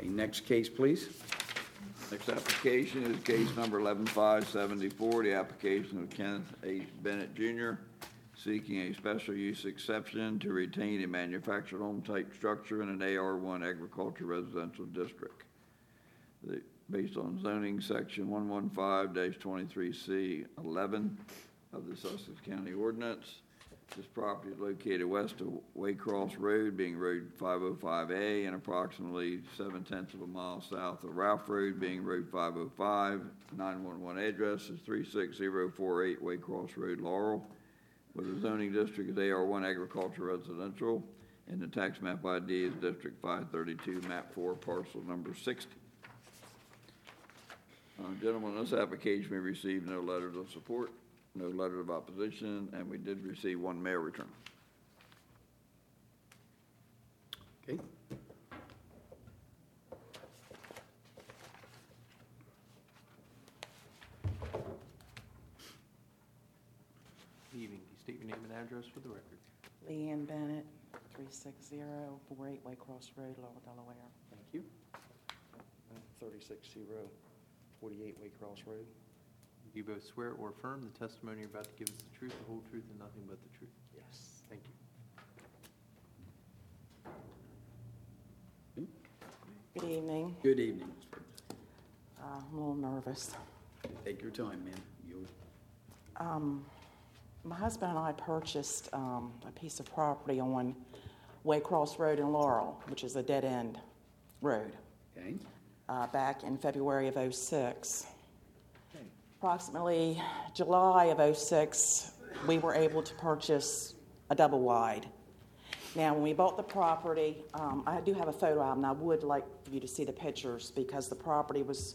Next case, please. Next application is case number 11574, the application of Kenneth H. Bennett Jr. seeking a special use exception to retain a manufactured home type structure in an AR1 agriculture residential district. Based on zoning section 115-23C11 of the Sussex County Ordinance, this property is located west of Waycross Road, being Road 505A, and approximately 0.7 of a mile south of Ralph Road, being Road 505. 911 address is 36048 Waycross Road, Laurel, where the zoning district is AR1 agriculture residential, and the tax map ID is District 532, map 4, parcel number 60. Gentlemen, this application we received no letters of support, no letter of opposition, and we did receive one mail return. Okay. Good evening. Can you state your name and address for the record? Leanne Bennett, 36048 Waycross Road, Laurel, Delaware. Thank you. 36048 Waycross Road. Do you both swear or affirm the testimony you're about to give is the truth, the whole truth, and nothing but the truth? Yes. Thank you. Good evening. Good evening, Ms. Burgess. I'm a little nervous. Take your time, ma'am. My husband and I purchased a piece of property on Waycross Road in Laurel, which is a dead-end road, Okay. back in February of '06. Approximately July of '06, we were able to purchase a double wide. Now, when we bought the property, I do have a photo album, and I would like for you to see the pictures because the property was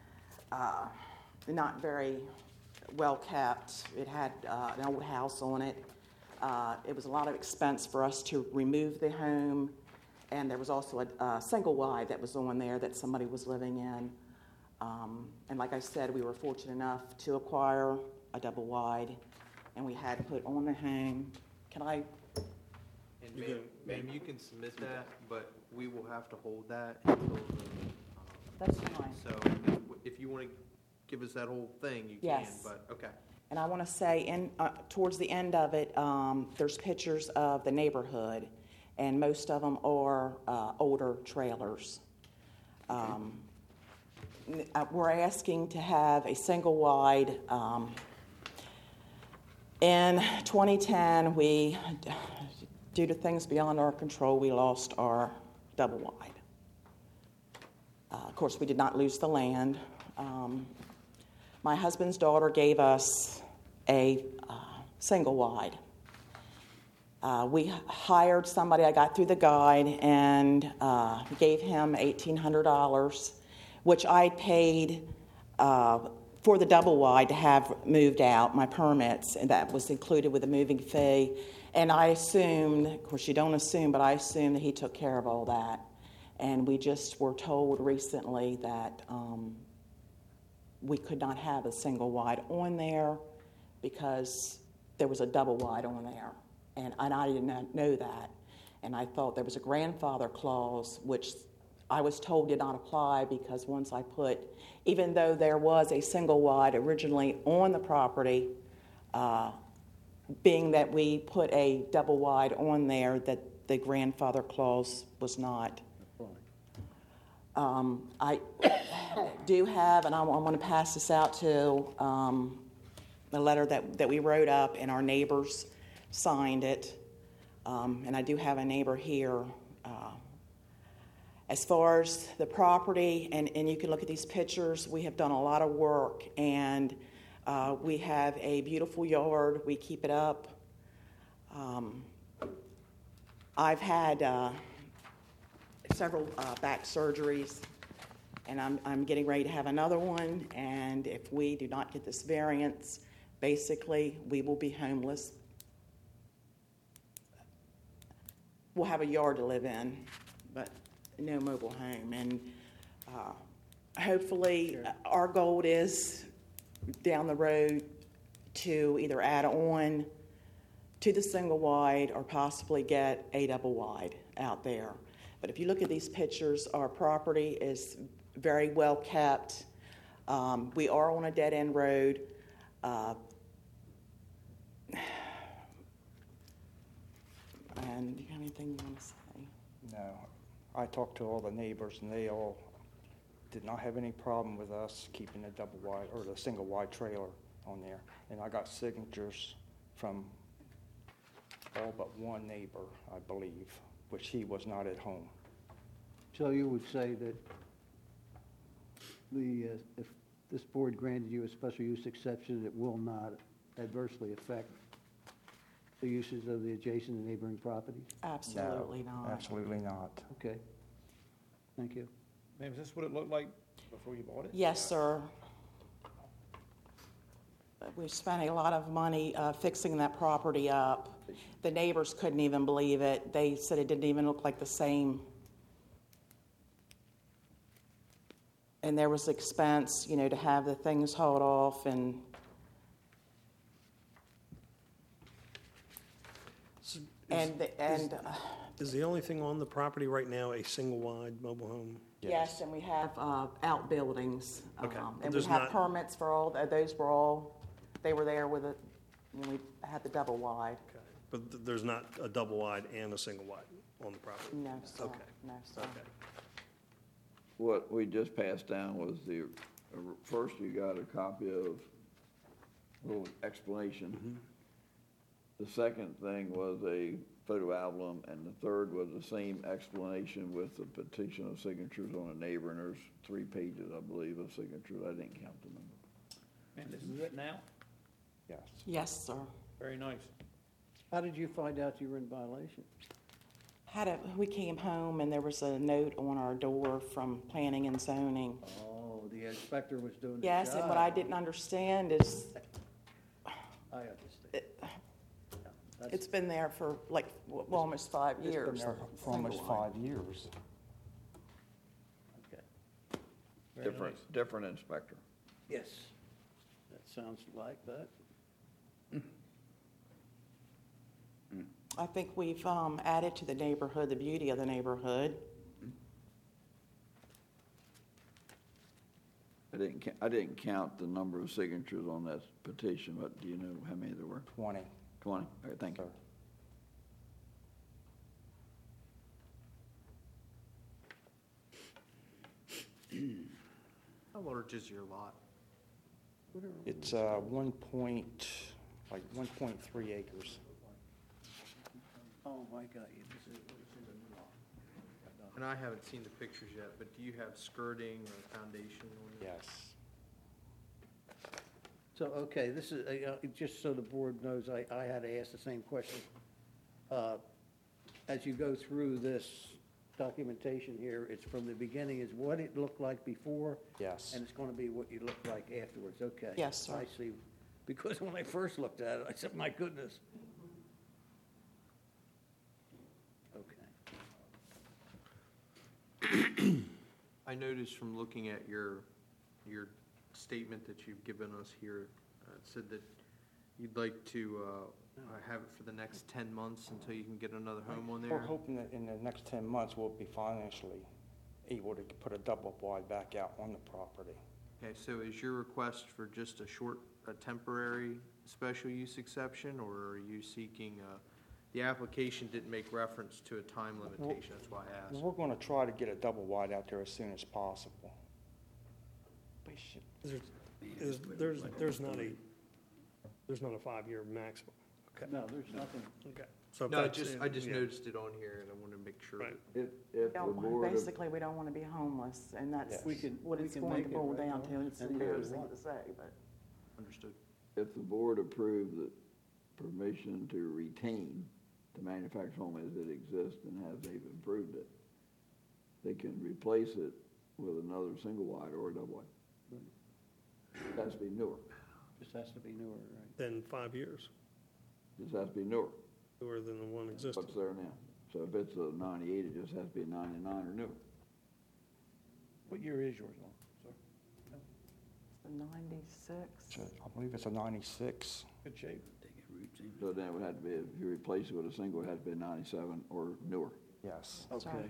not very well kept. It had an old house on it. It was a lot of expense for us to remove the home, and there was also a single wide that was on there that somebody was living in. And like I said, we were fortunate enough to acquire a double wide, and we had put on the home. Can I? And ma'am, you can submit that, but we will have to hold that until the... That's fine. So if you want to give us that whole thing, you Yes. can, but okay. And I want to say, towards the end of it, there's pictures of the neighborhood, and most of them are older trailers. We're asking to have a single wide. In 2010, due to things beyond our control, we lost our double wide. Of course, we did not lose the land. My husband's daughter gave us a single wide. We hired somebody. I got through the guide and gave him $1,800, which I paid for the double wide to have moved out, my permits, and that was included with the moving fee. And I assumed, of course you don't assume, but I assumed that he took care of all that. And we just were told recently that we could not have a single wide on there because there was a double wide on there. And I did not know that. And I thought there was a grandfather clause, which I was told did not apply because once I put, even though there was a single wide originally on the property, being that we put a double wide on there, that the grandfather clause was not. I do have, and I'm going to pass this out to the letter that we wrote up, and our neighbors signed it. And I do have a neighbor here. As far as the property, and you can look at these pictures, we have done a lot of work, and we have a beautiful yard. We keep it up. I've had several back surgeries, and I'm getting ready to have another one, and if we do not get this variance, basically we will be homeless. We'll have a yard to live in, but no mobile home. And hopefully our goal is down the road to either add on to the single wide or possibly get a double wide out there. But if you look at these pictures, our property is very well kept. We are on a dead-end road. And do you have anything you want to say? No. I talked to all the neighbors, and they all did not have any problem with us keeping the double wide, or the single wide trailer on there. And I got signatures from all but one neighbor, I believe, which he was not at home. So you would say that if this board granted you a special use exception, it will not adversely affect the uses of the adjacent and neighboring properties? Absolutely No, not. absolutely not. Okay. Thank you. Ma'am, is this what it looked like before you bought it? Yes, sir. We spent a lot of money fixing that property up. The neighbors couldn't even believe it. They said it didn't even look like the same. And there was expense, you know, to have the things hauled off and Is the only thing on the property right now a single-wide mobile home? yes, and we have outbuildings. Okay. And we There's have not- permits for all, those were all, they were there with it when we had the double wide. Okay. But there's not a double-wide and a single-wide on the property? No, sir. Okay. No, sir. Okay. What we just passed down was first you got a copy of a little explanation. The second thing was a photo album, and the third was the same explanation with the petition of signatures on a neighbor, and there's 3 pages, I believe, of signatures. I didn't count the number. And this is it now? Yes. Yes, sir. Very nice. How did you find out you were in violation? We came home and there was a note on our door from planning and zoning. Oh, the inspector was doing the Yes, and what I didn't understand is I understand. it's been there for like, well, almost 5 It's been years. there for almost single wide. 5 years. Okay. Very Different inspector. Yes. That sounds like that. I think we've added to the neighborhood, the beauty of the neighborhood. I didn't count the number of signatures on that petition, but do you know how many there were? 20. 20? All right, thank you. Sir. How large is your lot? It's 1.3 acres. Oh, my God. And I haven't seen the pictures yet, but do you have skirting or foundation on it? Yes. So, okay, this is, just so the board knows, I had to ask the same question. As you go through this documentation here, it's from the beginning is what it looked like before? Yes. And it's going to be what you look like afterwards, okay? Yes, sir. I see. Because when I first looked at it, I said, my goodness. Okay. I noticed from looking at your statement that you've given us here, it said that you'd like to have it for the next 10 months until you can get another home on We're there. hoping that in the next 10 months, we'll be financially able to put a double wide back out on the property. Okay, so is your request for just a temporary special use exception, or are you seeking, the application didn't make reference to a time limitation, that's why I asked. We're going to try to get a double wide out there as soon as possible. We should- There's not a 5-year maximum. Okay. No, there's nothing. Okay. So if No, that's- I just yeah. noticed it on here, and I wanted to make sure. Right. If the board, Basically, we don't want to be homeless, and that's Yes. We can- what we it's can going make to it boil right down now. to. It's Any way we embarrassing want. to say, but. Understood. if the board approved the permission to retain the manufactured home as it exists and as they've improved it, they can replace it with another single wide or a double wide. It has to be newer. Just has to be newer, right? Then 5 years, Just has to be newer. newer than the one existing. What's there now? So if it's a 98, it just has to be a 99 or newer. What year is yours on, sir? The 96. I believe it's a 96. Good shape. So then it would have to be, if you replace it with a single, it has to be a 97 or newer. Yes. Okay.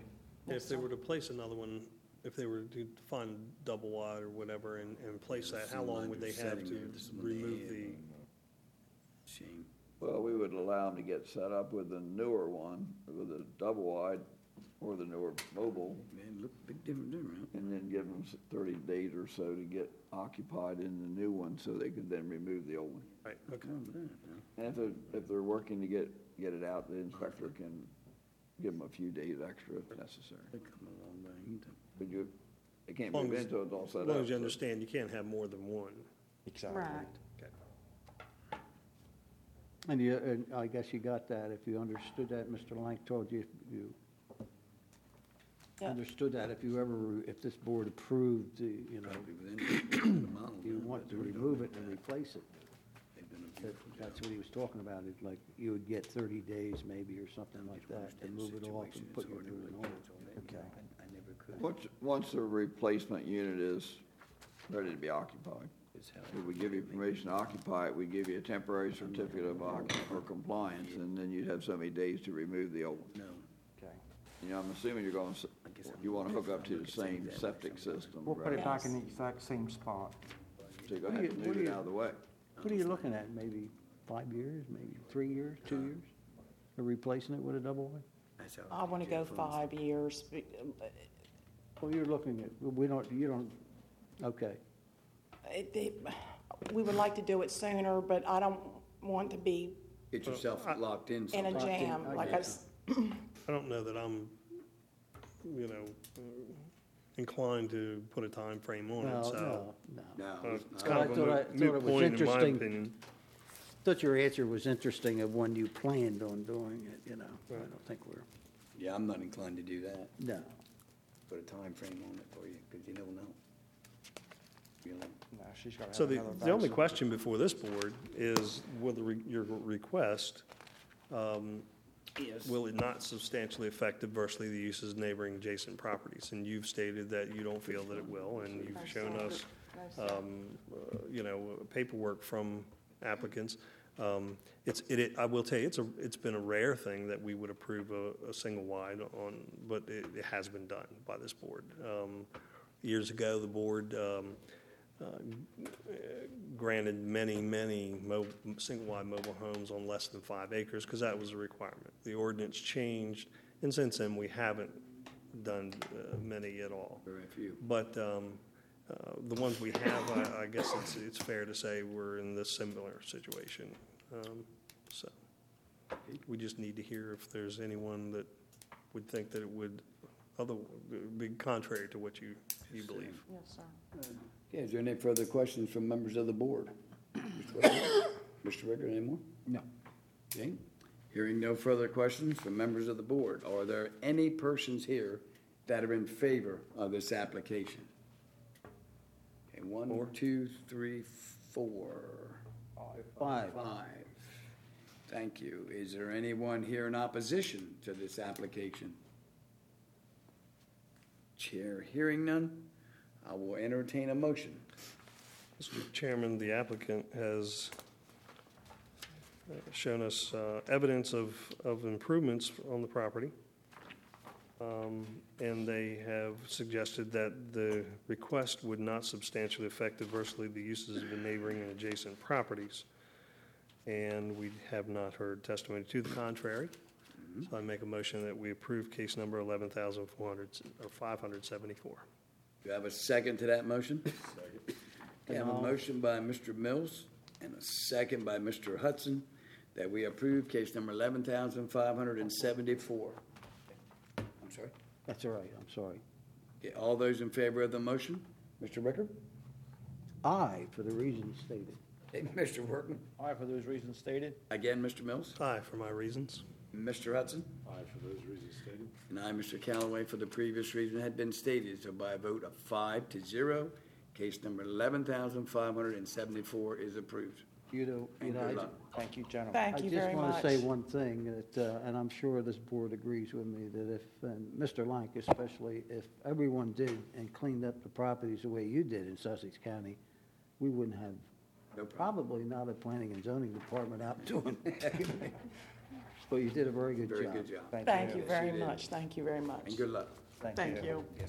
If they were to place another one, if they were to find double wide or whatever and place that, how long would they have to remove the? Shame. Well, we would allow them to get set up with a newer one, with a double wide or the newer mobile, Man, look, big difference, huh? and then give them 30 days or so to get occupied in the new one so they could then remove the old one. Right, okay. And if they're working to get it out, the inspector can give them a few days extra if necessary. They come a long way, ain't they? But they can't As long move as- into it, it's all set As up. long as you so- understand, you can't have more than one. Exactly. Right. Okay. And I guess you got that, if you understood that, Mr. Lank told you, you Yeah. understood that, if this board approved, Probably within a mile. you want to remove it and replace it. They've done a That- beautiful job. That's what he was talking about, it like, you would get 30 days maybe or something like that, to move it off and put your new one on. Okay. I never could. Once the replacement unit is ready to be occupied, if we give you permission to occupy it, we give you a temporary certificate of compliance, and then you'd have so many days to remove the old one. No. Okay. You know, I'm assuming you're going, you want to hook up to the same septic system. We'll put it right? back in the exact same spot. So you're going to have to What move do it you- out of the way. What are you looking at, maybe 5 years, maybe 3 years, 2 years? Or replacing it with a double wide? That's how I want to go Jeff owns 5 years. Well, you're looking at, you don't, okay. We would like to do it sooner, but I don't want to be Get yourself locked in. in a somewhere. jam. I Like guess. I don't know that I'm, inclined to put a time frame on it, No, so. no. No, It's it's kind not. of I a thought moot it was point in my interesting. opinion. Thought your answer was interesting of when you planned on doing it, I don't think we're, Yeah, I'm not inclined to do that. no. Put a time frame on it for you, because you don't know. You know, No, she's got to So have the another only vaccine. question before this board is, will your request, Yes. will it not substantially affect adversely the uses neighboring adjacent properties? And you've stated that you don't feel that it will, and you've shown us, paperwork from applicants. I will tell you, it's been a rare thing that we would approve a single wide on, but it has been done by this board. Years ago, the board granted many single-wide mobile homes on less than 5 acres, because that was a requirement. The ordinance changed, and since then, we haven't done many at all. Very few. But the ones we have, I guess it's fair to say we're in this similar situation. So we just need to hear if there's anyone that would think that it would be contrary to what you believe. Yes, sir. Okay, is there any further questions from members of the board? Mr. Ricker, any more? No. Okay, hearing no further questions from members of the board, are there any persons here that are in favor of this application? Okay, 1, 2, 3, 4, 5. 5. Thank you. Is there anyone here in opposition to this application? Chair hearing none, I will entertain a motion. Mr. Chairman, the applicant has shown us evidence of improvements on the property. And they have suggested that the request would not substantially affect adversely the uses of the neighboring and adjacent properties. And we have not heard testimony to the contrary. So I make a motion that we approve case number 574. Do you have a second to that motion? Second. I have a motion by Mr. Mills and a second by Mr. Hudson that we approve case number 11,574. I'm sorry? That's all right, I'm sorry. Okay, all those in favor of the motion? Mr. Ricker? Aye, for the reasons stated. Okay, Mr. Workman? Aye, for those reasons stated. Again, Mr. Mills? Aye, for my reasons. Mr. Hudson? Aye, for those reasons stated. And I, Mr. Callaway, for the previous reason had been stated. So by a vote of 5-0, case number 11,574 is approved. Good luck. Thank you, gentlemen. Thank you very I much. just want to say one thing, that, and I'm sure this board agrees with me, that if, and Mr. Lank especially, if everyone did and cleaned up the properties the way you did in Sussex County, we wouldn't have, No problem. probably not a planning and zoning department out doing that. But you did a very good job. Very good job. Thank you Yes, very did. much. Thank you very much. And good luck. Thank you.